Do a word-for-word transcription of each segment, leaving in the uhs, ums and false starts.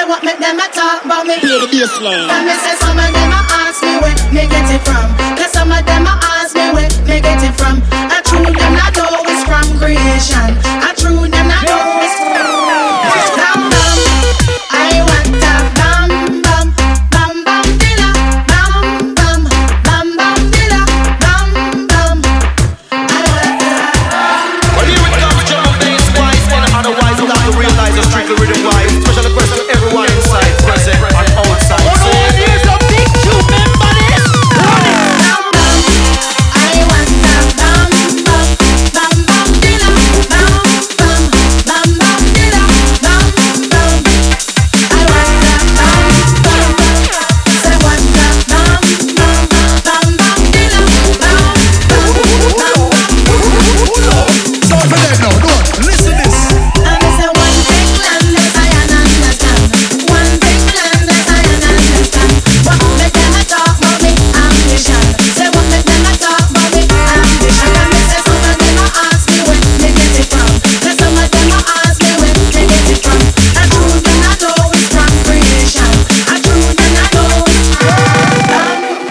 say what make them a talk about me. Play the bass line. And me say some of them a ask me where me get it from. Cause some of them a ask me where me get it from. I true them not know it's from creation. I true them not know it's from. Bam bam, I want a bam bam, bam bam dilla, bam bam, bam bam dilla, bam bam. I want a. Well, here it comes, drum and bass wise, and otherwise without to realize it's strictly rhythm wise. Special request to everyone inside, present and outside. Oh no, here's a big tune, remember this? Run it! Bam bam, I want a bam bam, bam bam dilla, bam bam, bam bam dilla, bam bam. I want a bam bam, say what a bam bam, bam bam dilla, bam bam, bam bam. Sound for them now, no, listen this. And it's a one big land that I understand. One big land that I understand. What make them a talk about me ambition? Say what make them a talk about me ambition? And me say some of them a ask me where me get it from. Cause some of them a ask me where me get it from. I true them I know it's from creation. I true them I know it's from.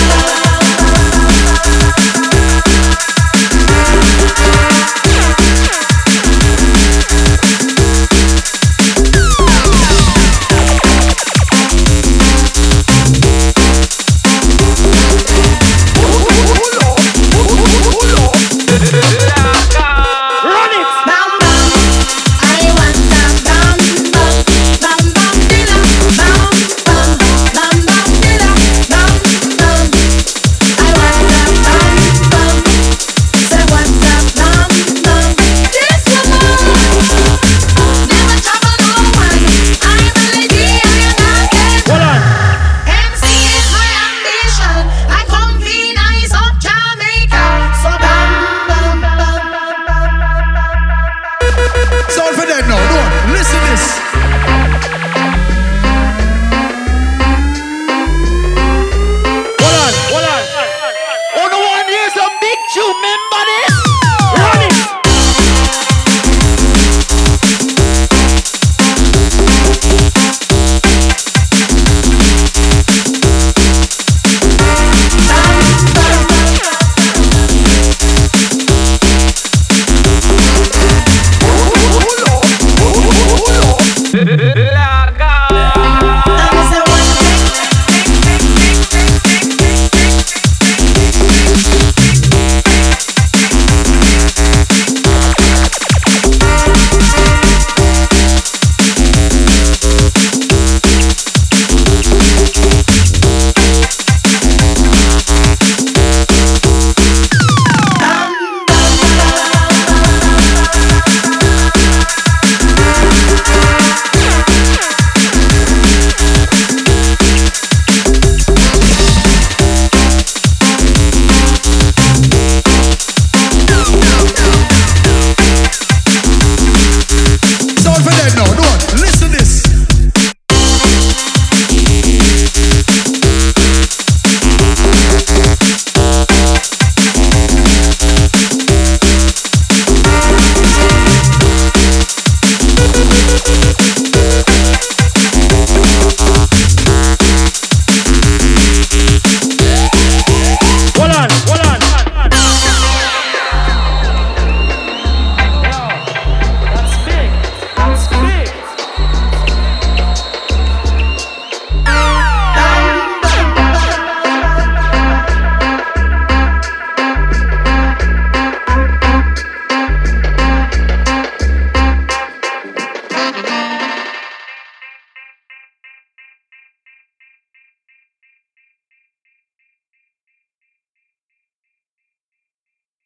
Run it! Bam bam, I want a bam bam, bam bam dilla, bam bam, bam bam dilla, bam bam. I want a bam bam, say what a bam bam. This woman never trouble no one. I'm a lady, I am not dead. Hold on. M C is my ambition. I come be nice up Jamaica. So bam bam bam bam bam. Sound for them now, no, listen this. Hold on, hold on. Oh no, one here's a big tune, man.